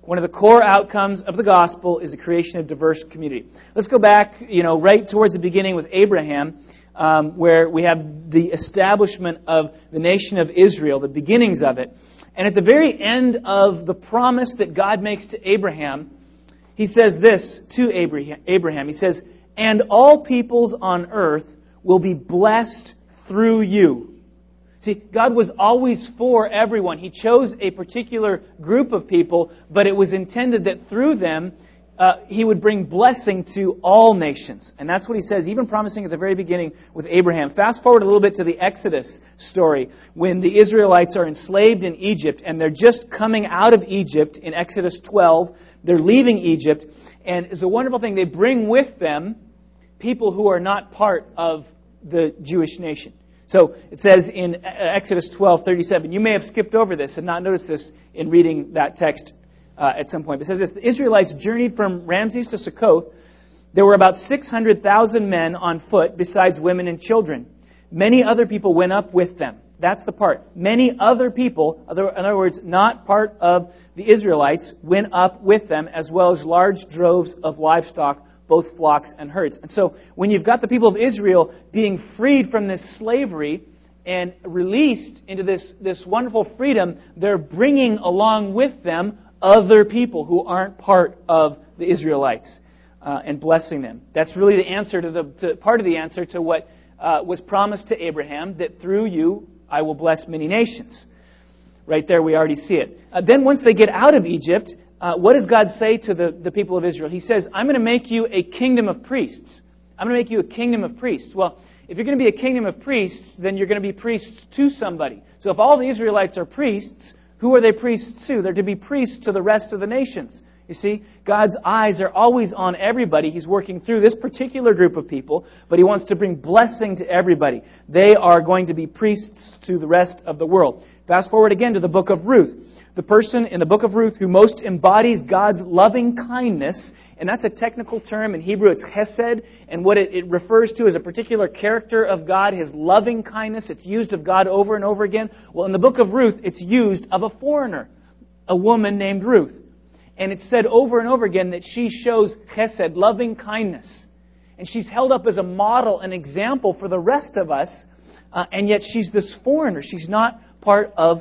One of the core outcomes of the gospel is the creation of diverse community. Let's go back, right towards the beginning with Abraham, where we have the establishment of the nation of Israel, the beginnings of it. And at the very end of the promise that God makes to Abraham, He says this to Abraham. He says, "And all peoples on earth will be blessed through you." See, God was always for everyone. He chose a particular group of people, but it was intended that through them, He would bring blessing to all nations. And that's what He says, even promising at the very beginning with Abraham. Fast forward a little bit to the Exodus story, when the Israelites are enslaved in Egypt, and they're just coming out of Egypt in Exodus 12. They're leaving Egypt, and it's a wonderful thing. They bring with them people who are not part of the Jewish nation. So it says in Exodus 12:37, you may have skipped over this and not noticed this in reading that text at some point. It says this: the Israelites journeyed from Ramses to Succoth. There were about 600,000 men on foot, besides women and children. Many other people went up with them. That's the part. Many other people, in other words, not part of the Israelites, went up with them, as well as large droves of livestock, both flocks and herds. And so when you've got the people of Israel being freed from this slavery and released into this wonderful freedom, they're bringing along with them other people who aren't part of the Israelites and blessing them. That's really the answer to part of the answer to what was promised to Abraham, that through you I will bless many nations. Right there we already see it. Then once they get out of Egypt, what does God say to the people of Israel? He says, I'm going to make you a kingdom of priests. I'm going to make you a kingdom of priests. Well, if you're going to be a kingdom of priests, then you're going to be priests to somebody. So if all the Israelites are priests, who are they priests to? They're to be priests to the rest of the nations. You see, God's eyes are always on everybody. He's working through this particular group of people, but He wants to bring blessing to everybody. They are going to be priests to the rest of the world. Fast forward again to the book of Ruth. The person in the book of Ruth who most embodies God's loving kindness, and that's a technical term. In Hebrew it's chesed, and what it refers to is a particular character of God, His loving kindness. It's used of God over and over again. Well, in the book of Ruth, it's used of a foreigner, a woman named Ruth. And it's said over and over again that she shows chesed, loving kindness. And she's held up as a model, an example for the rest of us, and yet she's this foreigner. She's not part of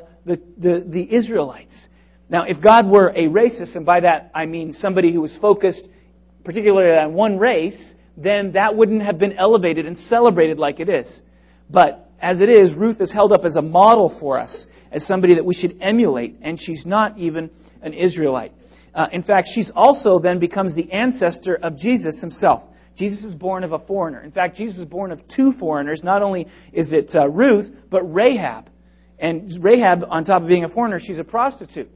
the Israelites. Now, if God were a racist, and by that I mean somebody who was focused particularly on one race, then that wouldn't have been elevated and celebrated like it is. But as it is, Ruth is held up as a model for us, as somebody that we should emulate, and she's not even an Israelite. In fact, she's also then becomes the ancestor of Jesus Himself. Jesus is born of a foreigner. In fact, Jesus is born of two foreigners. Not only is it Ruth, but Rahab. And Rahab, on top of being a foreigner, she's a prostitute.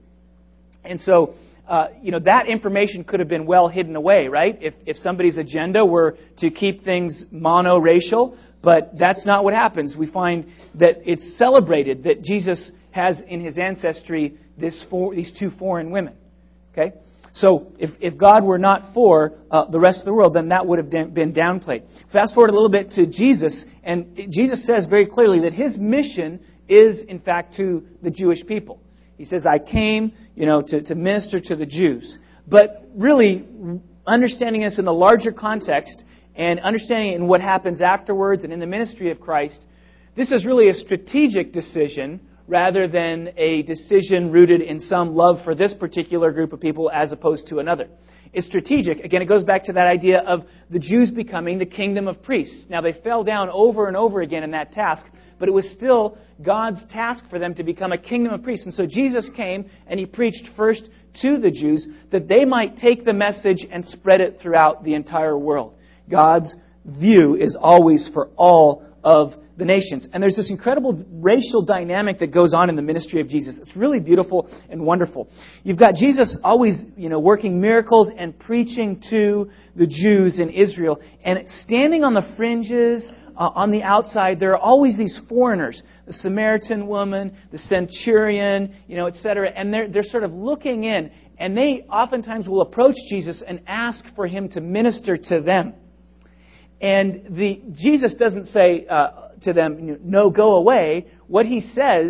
And so, that information could have been well hidden away, right? If somebody's agenda were to keep things mono-racial, but that's not what happens. We find that it's celebrated that Jesus has in His ancestry these two foreign women. Okay? So, if God were not for the rest of the world, then that would have been downplayed. Fast forward a little bit to Jesus, and Jesus says very clearly that His mission is, in fact, to the Jewish people. He says, I came, to minister to the Jews. But really, understanding this in the larger context and understanding it in what happens afterwards and in the ministry of Christ, this is really a strategic decision rather than a decision rooted in some love for this particular group of people as opposed to another. It's strategic. Again, it goes back to that idea of the Jews becoming the kingdom of priests. Now, they fell down over and over again in that task, but it was still God's task for them to become a kingdom of priests. And so Jesus came and He preached first to the Jews that they might take the message and spread it throughout the entire world. God's view is always for all of the nations. And there's this incredible racial dynamic that goes on in the ministry of Jesus. It's really beautiful and wonderful. You've got Jesus always, working miracles and preaching to the Jews in Israel. And standing on the fringes, on the outside, there are always these foreigners. The Samaritan woman, the centurion, etc. And they're sort of looking in. And they oftentimes will approach Jesus and ask for Him to minister to them. And Jesus doesn't say to them, no, go away. What He says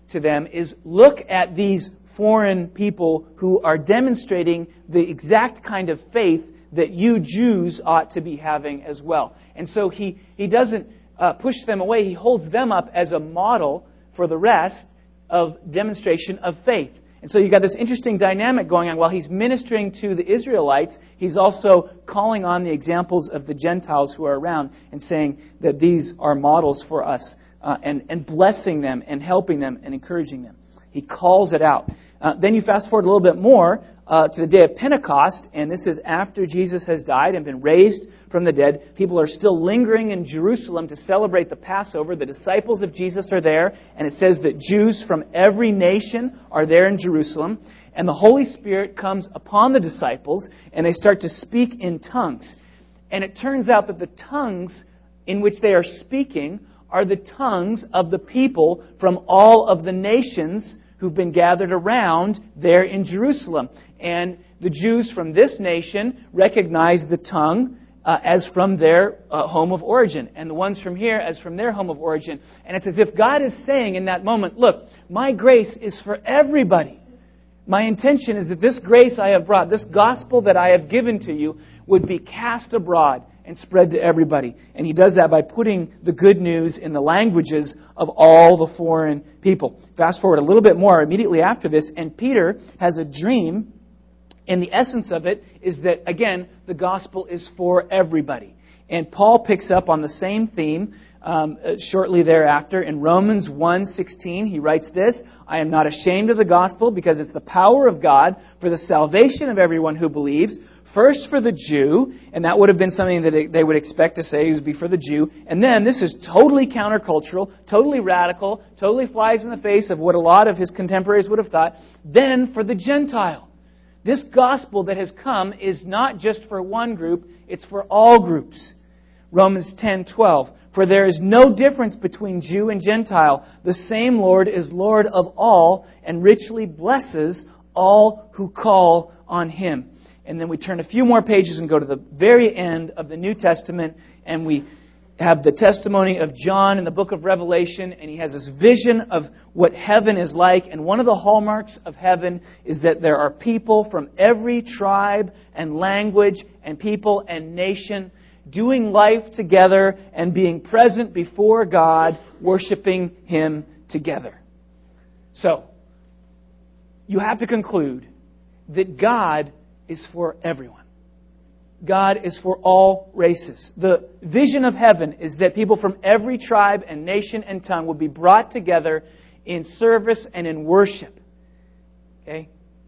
to them is, look at these foreign people who are demonstrating the exact kind of faith that you Jews ought to be having as well. And so he doesn't push them away. He holds them up as a model for the rest of demonstration of faith. And so you've got this interesting dynamic going on. While he's ministering to the Israelites, he's also calling on the examples of the Gentiles who are around and saying that these are models for us, and blessing them and helping them and encouraging them. He calls it out. Then you fast forward a little bit more to the day of Pentecost, and this is after Jesus has died and been raised from the dead. People are still lingering in Jerusalem to celebrate the Passover. The disciples of Jesus are there, and it says that Jews from every nation are there in Jerusalem. And the Holy Spirit comes upon the disciples, and they start to speak in tongues. And it turns out that the tongues in which they are speaking are the tongues of the people from all of the nations who've been gathered around there in Jerusalem. And the Jews from this nation recognize the tongue as from their home of origin, and the ones from here as from their home of origin. And it's as if God is saying in that moment, look, my grace is for everybody. My intention is that this grace I have brought, this gospel that I have given to you, would be cast abroad and spread to everybody. And he does that by putting the good news in the languages of all the foreign people. Fast forward a little bit more immediately after this, and Peter has a dream, and the essence of it is that, again, the gospel is for everybody. And Paul picks up on the same theme shortly thereafter. In Romans 1:16, he writes this, I am not ashamed of the gospel, because it's the power of God for the salvation of everyone who believes, first for the Jew, and that would have been something that they would expect to say would be for the Jew. And then this is totally countercultural, totally radical, totally flies in the face of what a lot of his contemporaries would have thought. Then for the Gentile. This gospel that has come is not just for one group, it's for all groups. Romans 10:12. For there is no difference between Jew and Gentile. The same Lord is Lord of all and richly blesses all who call on Him. And then we turn a few more pages and go to the very end of the New Testament, and we have the testimony of John in the book of Revelation, and he has this vision of what heaven is like. And one of the hallmarks of heaven is that there are people from every tribe and language and people and nation doing life together and being present before God, worshiping Him together. So, you have to conclude that God is for everyone. God is for all races. The vision of heaven is that people from every tribe and nation and tongue will be brought together in service and in worship. Okay?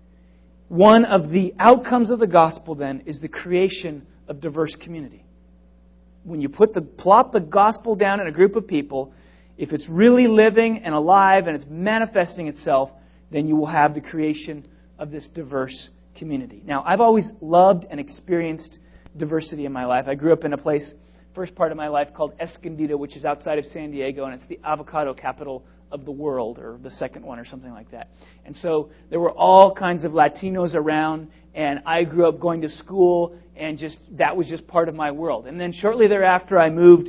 One of the outcomes of the gospel then is the creation of diverse community. When you plop the gospel down in a group of people, if it's really living and alive and it's manifesting itself, then you will have the creation of this diverse community. Now, I've always loved and experienced diversity in my life. I grew up in a place, first part of my life, called Escondido, which is outside of San Diego, and it's the avocado capital of the world, or the second one, or something like that. And so there were all kinds of Latinos around, and I grew up going to school, and that was just part of my world. And then shortly thereafter, I moved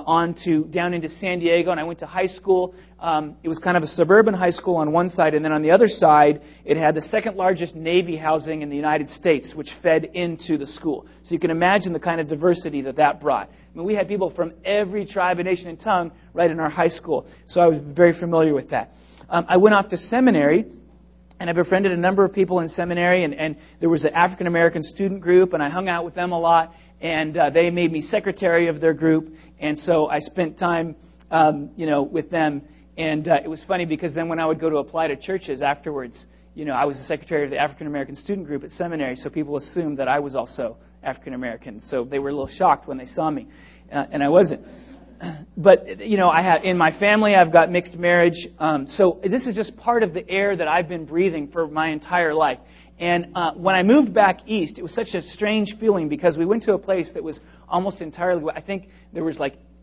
down into San Diego, and I went to high school. It was kind of a suburban high school on one side, and then on the other side, it had the second largest Navy housing in the United States, which fed into the school. So you can imagine the kind of diversity that brought. I mean, we had people from every tribe and nation and tongue right in our high school, so I was very familiar with that. I went off to seminary, and I befriended a number of people in seminary, and there was an African-American student group, and I hung out with them a lot, and they made me secretary of their group, and so I spent time, with them. And it was funny because then when I would go to apply to churches afterwards, I was the secretary of the African-American student group at seminary, so people assumed that I was also African-American. So they were a little shocked when they saw me, and I wasn't. But, in my family, I've got mixed marriage. So this is just part of the air that I've been breathing for my entire life. And when I moved back east, it was such a strange feeling because we went to a place that was almost entirely, I think there was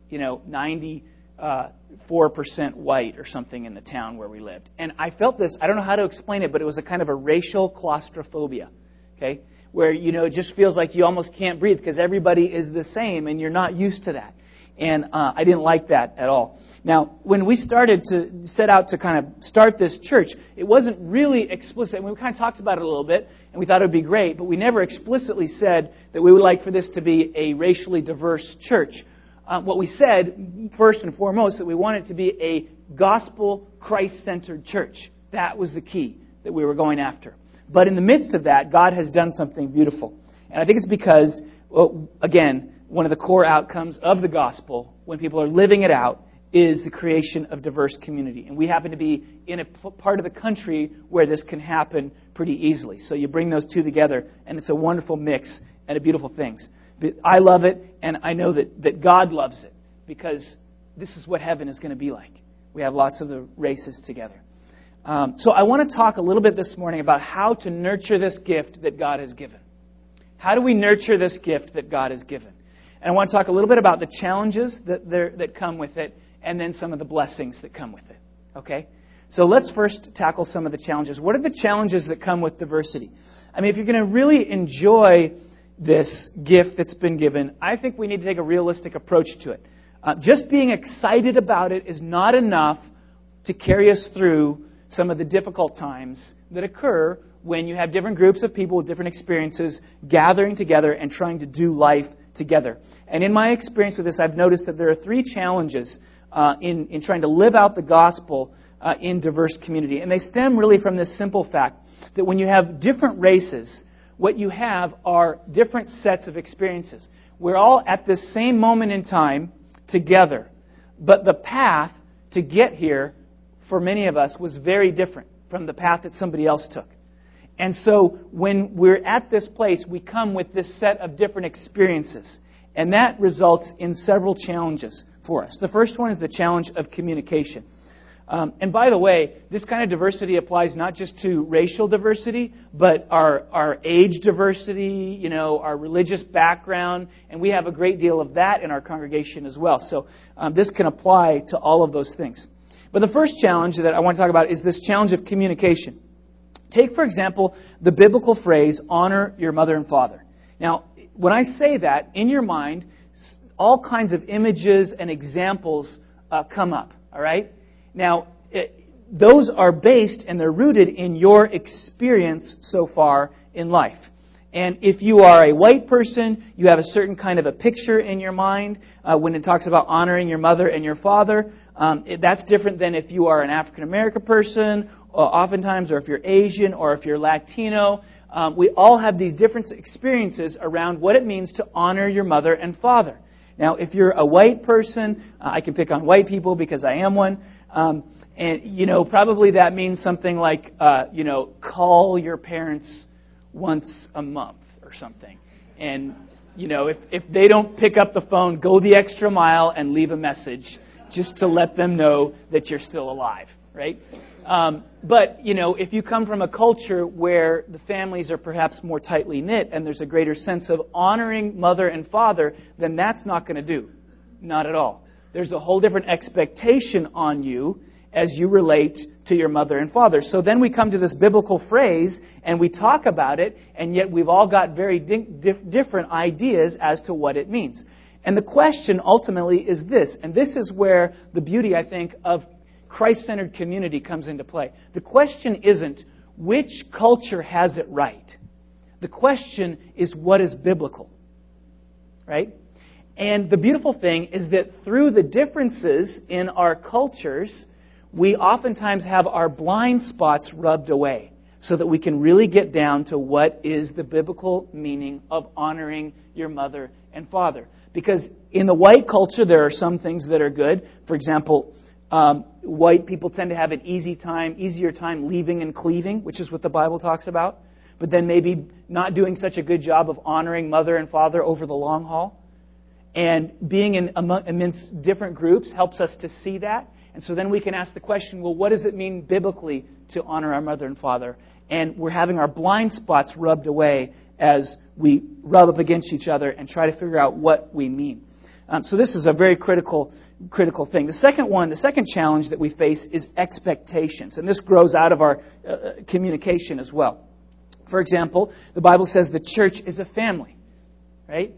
94% white or something in the town where we lived. And I felt this, I don't know how to explain it, but it was a kind of a racial claustrophobia, okay? Where, it just feels like you almost can't breathe because everybody is the same and you're not used to that. And I didn't like that at all. Now, when we started to set out to kind of start this church, it wasn't really explicit. We kind of talked about it a little bit, and we thought it would be great, but we never explicitly said that we would like for this to be a racially diverse church. What we said, first and foremost, that we wanted it to be a gospel, Christ-centered church. That was the key that we were going after. But in the midst of that, God has done something beautiful. And I think it's because, well, again, one of the core outcomes of the gospel, when people are living it out, is the creation of diverse community. And we happen to be in a part of the country where this can happen pretty easily. So you bring those two together, and it's a wonderful mix and a beautiful thing. I love it, and I know that God loves it, because this is what heaven is going to be like. We have lots of the races together. So I want to talk a little bit this morning about how to nurture this gift that God has given. How do we nurture this gift that God has given? And I want to talk a little bit about the challenges that come with it, and then some of the blessings that come with it. Okay? So let's first tackle some of the challenges. What are the challenges that come with diversity? I mean, if you're going to really enjoy this gift that's been given, I think we need to take a realistic approach to it. Just being excited about it is not enough to carry us through some of the difficult times that occur when you have different groups of people with different experiences gathering together and trying to do life together. And in my experience with this, I've noticed that there are 3 challenges in trying to live out the gospel in diverse community. And they stem really from this simple fact that when you have different races, what you have are different sets of experiences. We're all at this same moment in time together, but the path to get here for many of us was very different from the path that somebody else took. And so when we're at this place, we come with this set of different experiences. And that results in several challenges for us. The first one is the challenge of communication. And by the way, this kind of diversity applies not just to racial diversity, but our age diversity, our religious background, and we have a great deal of that in our congregation as well. So this can apply to all of those things. But the first challenge that I want to talk about is this challenge of communication. Take, for example, the biblical phrase, honor your mother and father. Now, when I say that, in your mind, all kinds of images and examples come up, all right? Now, those are based and they're rooted in your experience so far in life. And if you are a white person, you have a certain kind of a picture in your mind when it talks about honoring your mother and your father. That's different than if you are an African American person, oftentimes, or if you're Asian, or if you're Latino. We all have these different experiences around what it means to honor your mother and father. Now, if you're a white person, I can pick on white people because I am one. And, probably that means something like, call your parents once a month or something. And, if they don't pick up the phone, go the extra mile and leave a message just to let them know that you're still alive, right? But, if you come from a culture where the families are perhaps more tightly knit and there's a greater sense of honoring mother and father, then that's not going to do. Not at all. There's a whole different expectation on you as you relate to your mother and father. So then we come to this biblical phrase and we talk about it, and yet we've all got very different ideas as to what it means. And the question ultimately is this, and this is where the beauty, I think, of Christ-centered community comes into play. The question isn't which culture has it right. The question is what is biblical, right? And the beautiful thing is that through the differences in our cultures, we oftentimes have our blind spots rubbed away so that we can really get down to what is the biblical meaning of honoring your mother and father. Because in the white culture, there are some things that are good. For example, white people tend to have an easier time leaving and cleaving, which is what the Bible talks about. But then maybe not doing such a good job of honoring mother and father over the long haul. And being amidst different groups helps us to see that. And so then we can ask the question, well, what does it mean biblically to honor our mother and father? And we're having our blind spots rubbed away as we rub up against each other and try to figure out what we mean. So this is a very critical thing. The second challenge that we face is expectations. And this grows out of our communication as well. For example, the Bible says the church is a family, right?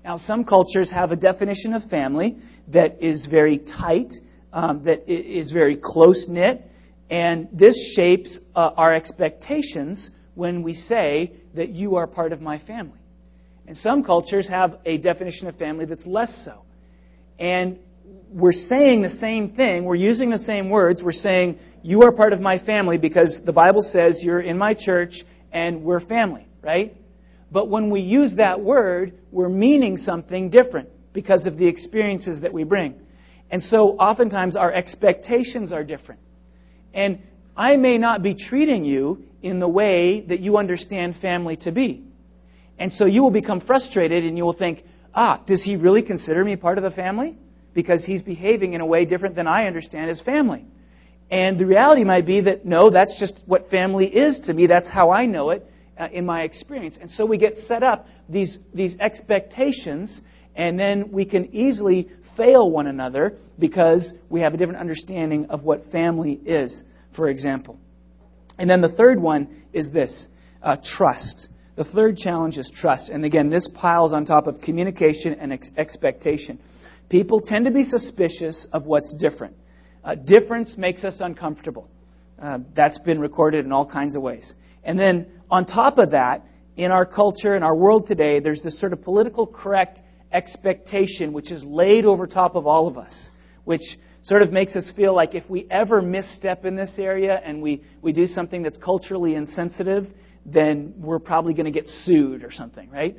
Now, some cultures have a definition of family that is very tight, that is very close-knit, and this shapes our expectations when we say that you are part of my family. And some cultures have a definition of family that's less so. And we're saying the same thing. We're using the same words. We're saying, you are part of my family because the Bible says you're in my church and we're family, right? But when we use that word, we're meaning something different because of the experiences that we bring. And so oftentimes our expectations are different. And I may not be treating you in the way that you understand family to be. And so you will become frustrated and you will think, does he really consider me part of the family? Because he's behaving in a way different than I understand as family. And the reality might be that, no, that's just what family is to me. That's how I know it in my experience. And so we get set up these expectations, and then we can easily fail one another because we have a different understanding of what family is, for example. And then the third one is this, trust. The third challenge is trust. And again, this piles on top of communication and expectation. People tend to be suspicious of what's different. Difference makes us uncomfortable. That's been recorded in all kinds of ways. And then on top of that, in our culture, in our world today, there's this sort of political correct expectation which is laid over top of all of us, which sort of makes us feel like if we ever misstep in this area and we do something that's culturally insensitive, then we're probably going to get sued or something, right?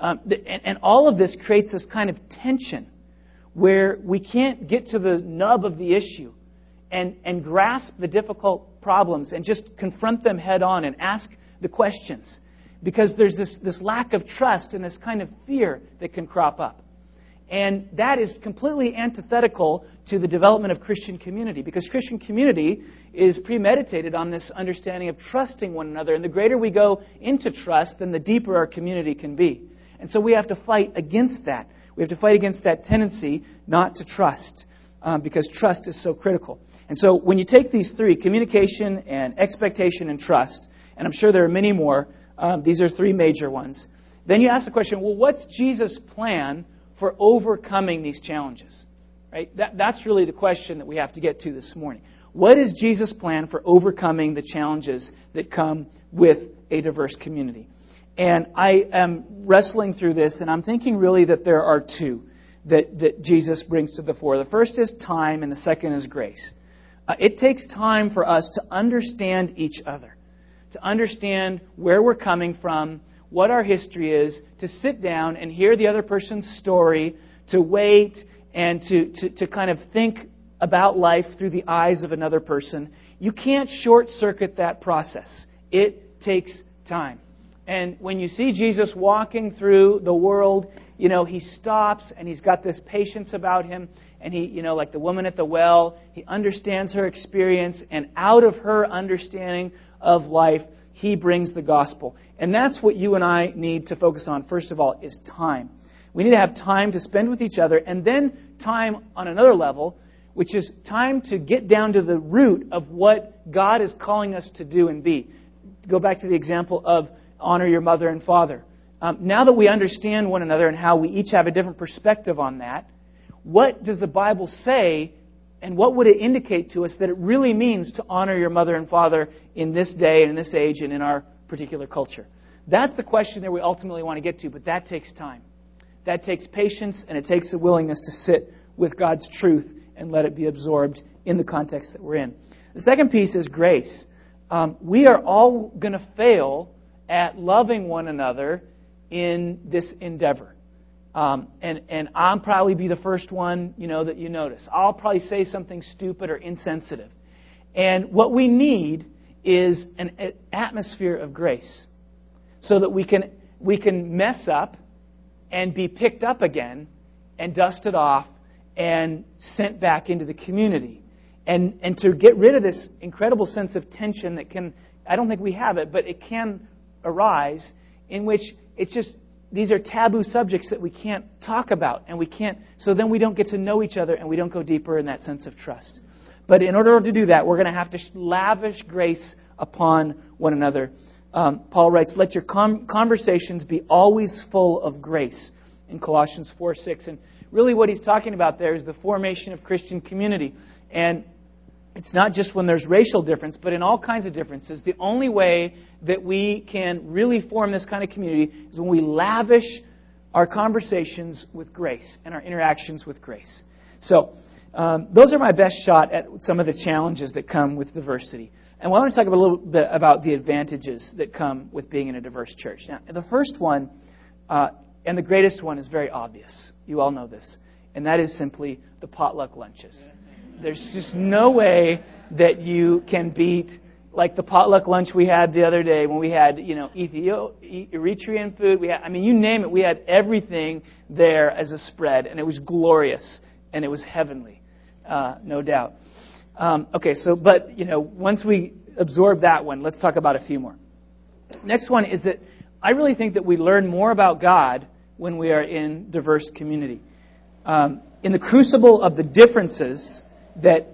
And all of this creates this kind of tension where we can't get to the nub of the issue and grasp the difficult problems and just confront them head on and ask the questions. Because there's this lack of trust and this kind of fear that can crop up. And that is completely antithetical to the development of Christian community. Because Christian community is premeditated on this understanding of trusting one another. And the greater we go into trust, then the deeper our community can be. And so we have to fight against that. We have to fight against that tendency not to trust. Because trust is so critical. And so when you take these three, communication and expectation and trust, and I'm sure there are many more, these are three major ones. Then you ask the question, well, what's Jesus' plan for overcoming these challenges? Right? That's really the question that we have to get to this morning. What is Jesus' plan for overcoming the challenges that come with a diverse community? And I am wrestling through this, and I'm thinking really that there are two that Jesus brings to the fore. The first is time, and the second is grace. It takes time for us to understand each other, to understand where we're coming from, what our history is, to sit down and hear the other person's story, to wait and to kind of think about life through the eyes of another person. You can't short-circuit that process. It takes time. And when you see Jesus walking through the world, he stops and he's got this patience about him. And he, like the woman at the well, he understands her experience. And out of her understanding of life, he brings the gospel. And that's what you and I need to focus on, first of all, is time. We need to have time to spend with each other, and then time on another level, which is time to get down to the root of what God is calling us to do and be. Go back to the example of honor your mother and father. Now that we understand one another and how we each have a different perspective on that, what does the Bible say, and what would it indicate to us that it really means to honor your mother and father in this day and in this age and in our particular culture? That's the question that we ultimately want to get to, but that takes time. That takes patience, and it takes a willingness to sit with God's truth and let it be absorbed in the context that we're in. The second piece is grace. We are all going to fail at loving one another in this endeavor. And I'll probably be the first one, that you notice. I'll probably say something stupid or insensitive. And what we need is an atmosphere of grace so that we can mess up and be picked up again and dusted off and sent back into the community. And to get rid of this incredible sense of tension that I don't think we have it, but it can arise, in which it's just, these are taboo subjects that we can't talk about, and so then we don't get to know each other and we don't go deeper in that sense of trust. But in order to do that, we're going to have to lavish grace upon one another. Paul writes, let your conversations be always full of grace, in Colossians 4:6. And really what he's talking about there is the formation of Christian community. And it's not just when there's racial difference, but in all kinds of differences. The only way that we can really form this kind of community is when we lavish our conversations with grace and our interactions with grace. So, those are my best shot at some of the challenges that come with diversity. And I want to talk a little bit about the advantages that come with being in a diverse church. Now, the first one, and the greatest one, is very obvious. You all know this. And that is simply the potluck lunches. There's just no way that you can beat like the potluck lunch we had the other day when we had, Eritrean food. You name it. We had everything there as a spread, and it was glorious, and it was heavenly, no doubt. Once we absorb that one, let's talk about a few more. Next one is that I really think that we learn more about God when we are in diverse community. In the crucible of the differences that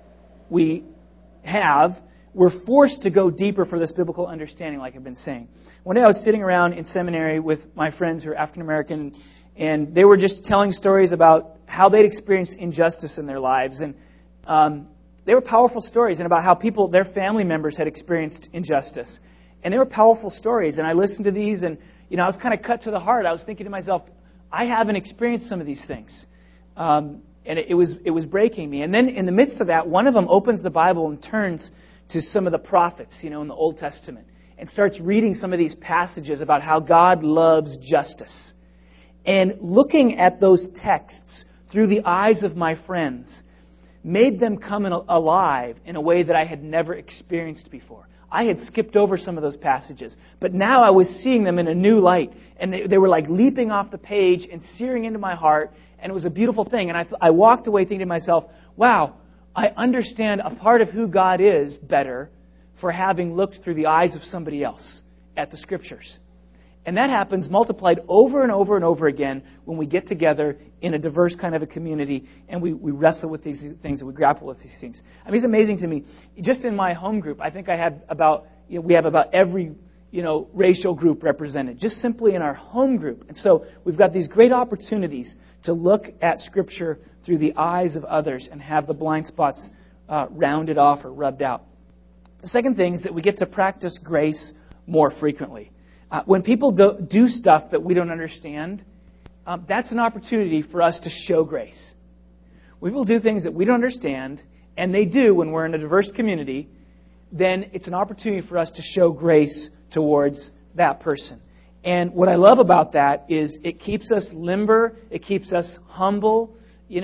we have, we're forced to go deeper for this biblical understanding, like I've been saying. One day I was sitting around in seminary with my friends who are African American, and they were just telling stories about how they'd experienced injustice in their lives. And they were powerful stories, and about how their family members had experienced injustice. And they were powerful stories, and I listened to these, and I was kind of cut to the heart. I was thinking to myself, I haven't experienced some of these things. And it was breaking me. And then in the midst of that, one of them opens the Bible and turns to some of the prophets, in the Old Testament, and starts reading some of these passages about how God loves justice. And looking at those texts through the eyes of my friends made them come alive in a way that I had never experienced before. I had skipped over some of those passages, but now I was seeing them in a new light, and they were like leaping off the page and searing into my heart, and it was a beautiful thing. And I walked away thinking to myself, wow, I understand a part of who God is better for having looked through the eyes of somebody else at the Scriptures. And that happens multiplied over and over and over again when we get together in a diverse kind of a community and we wrestle with these things and we grapple with these things. It's amazing to me. Just in my home group, I think we have about every racial group represented, just simply in our home group. And so we've got these great opportunities to look at Scripture through the eyes of others and have the blind spots rounded off or rubbed out. The second thing is that we get to practice grace more frequently. When people do stuff that we don't understand, that's an opportunity for us to show grace. We will do things that we don't understand, and they do when we're in a diverse community, then it's an opportunity for us to show grace towards that person. And what I love about that is it keeps us limber, it keeps us humble.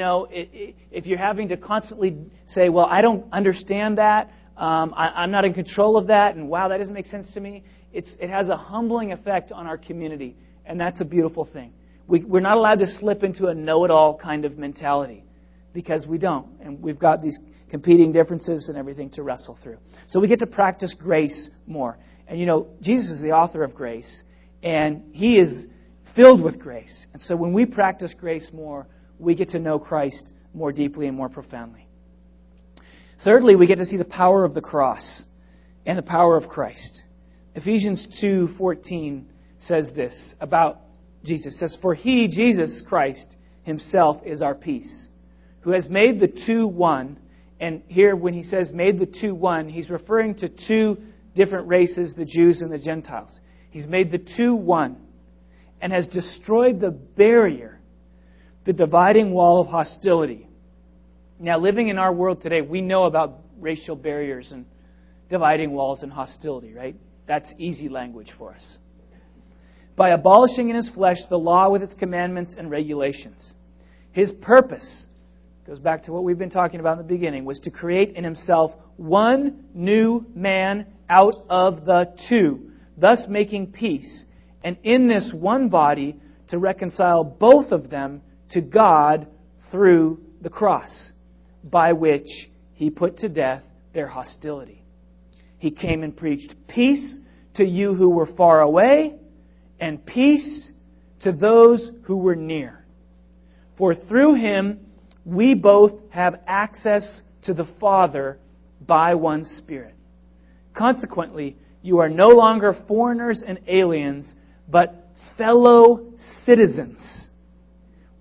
If you're having to constantly say, well, I don't understand that, I'm not in control of that, and wow, that doesn't make sense to me. It has a humbling effect on our community, and that's a beautiful thing. We're not allowed to slip into a know-it-all kind of mentality because we don't, and we've got these competing differences and everything to wrestle through. So we get to practice grace more. And Jesus is the author of grace, and He is filled with grace. And so when we practice grace more, we get to know Christ more deeply and more profoundly. Thirdly, we get to see the power of the cross and the power of Christ. Ephesians 2:14 says this about Jesus. It says, "For He, Jesus Christ, Himself is our peace, who has made the two one." And here when he says made the two one, He's referring to two different races, the Jews and the Gentiles. He's made the two one and has destroyed the barrier, the dividing wall of hostility. Now, living in our world today, we know about racial barriers and dividing walls and hostility, right? That's easy language for us. By abolishing in His flesh the law with its commandments and regulations. His purpose, goes back to what we've been talking about in the beginning, was to create in Himself one new man out of the two, thus making peace, and in this one body to reconcile both of them to God through the cross, by which He put to death their hostility. He came and preached peace to you who were far away, and peace to those who were near. For through Him we both have access to the Father by one Spirit. Consequently, you are no longer foreigners and aliens, but fellow citizens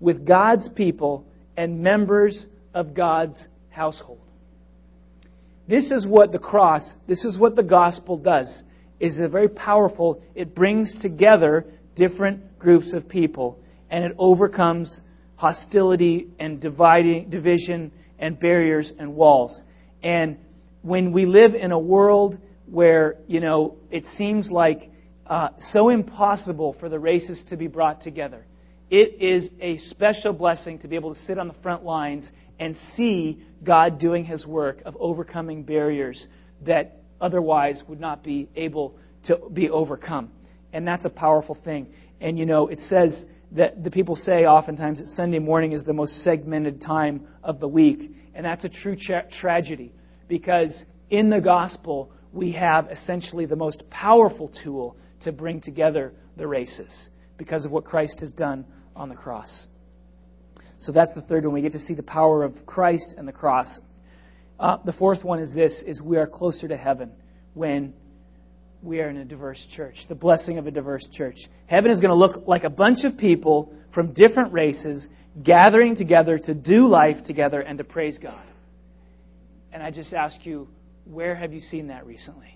with God's people and members of God's household. This is what the cross, this is what the gospel does. It's very powerful. It brings together different groups of people, and it overcomes hostility and division and barriers and walls. And when we live in a world where, it seems like so impossible for the races to be brought together, it is a special blessing to be able to sit on the front lines and see God doing His work of overcoming barriers that otherwise would not be able to be overcome. And that's a powerful thing. And it says that the people say oftentimes that Sunday morning is the most segmented time of the week. And that's a true tragedy, because in the gospel we have essentially the most powerful tool to bring together the races because of what Christ has done on the cross. So that's the third one. We get to see the power of Christ and the cross. The fourth one is this, is we are closer to heaven when we are in a diverse church. The blessing of a diverse church. Heaven is going to look like a bunch of people from different races gathering together to do life together and to praise God. And I just ask you, where have you seen that recently?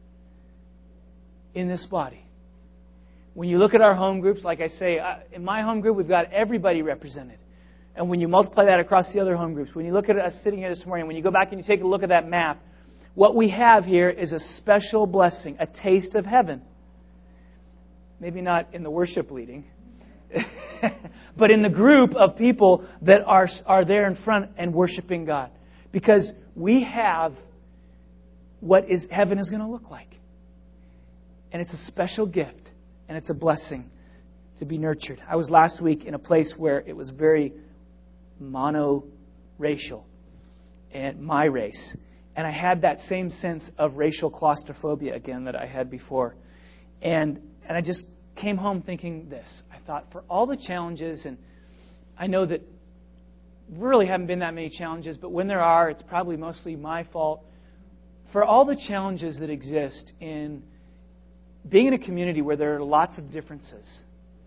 In this body. When you look at our home groups, like I say, in my home group, we've got everybody represented. And when you multiply that across the other home groups, when you look at us sitting here this morning, when you go back and you take a look at that map, what we have here is a special blessing, a taste of heaven. Maybe not in the worship leading, but in the group of people that are there in front and worshiping God. Because we have what heaven is going to look like. And it's a special gift, and it's a blessing to be nurtured. I was last week in a place where it was very mono-racial, and my race. And I had that same sense of racial claustrophobia again that I had before. And I just came home thinking this. I thought, for all the challenges, and I know that really haven't been that many challenges, but when there are, it's probably mostly my fault. For all the challenges that exist in being in a community where there are lots of differences,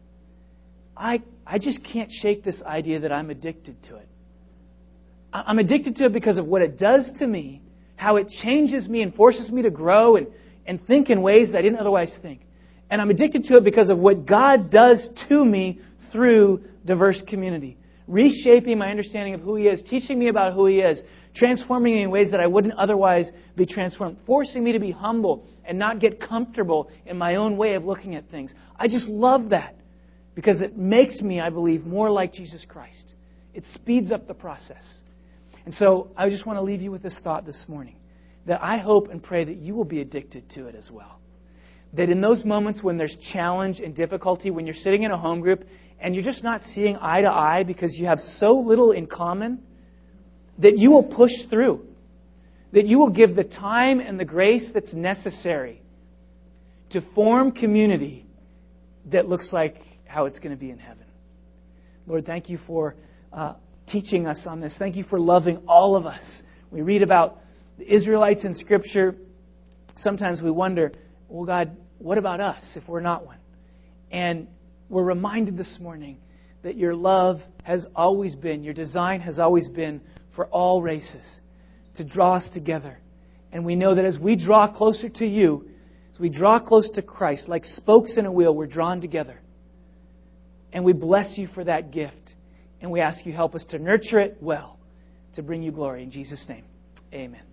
I just can't shake this idea that I'm addicted to it. I'm addicted to it because of what it does to me, how it changes me and forces me to grow and think in ways that I didn't otherwise think. And I'm addicted to it because of what God does to me through diverse community, reshaping my understanding of who He is, teaching me about who He is, transforming me in ways that I wouldn't otherwise be transformed, forcing me to be humble and not get comfortable in my own way of looking at things. I just love that because it makes me, I believe, more like Jesus Christ. It speeds up the process. And so I just want to leave you with this thought this morning, that I hope and pray that you will be addicted to it as well. That in those moments when there's challenge and difficulty, when you're sitting in a home group and you're just not seeing eye to eye because you have so little in common, that you will push through. That you will give the time and the grace that's necessary to form community that looks like how it's going to be in heaven. Lord, thank you for teaching us on this. Thank you for loving all of us. We read about the Israelites in Scripture. Sometimes we wonder, well, God, what about us if we're not one? And we're reminded this morning that your love has always been, your design has always been for all races, to draw us together. And we know that as we draw closer to you, as we draw close to Christ, like spokes in a wheel, we're drawn together. And we bless you for that gift. And we ask you help us to nurture it well, to bring you glory. In Jesus' name, amen.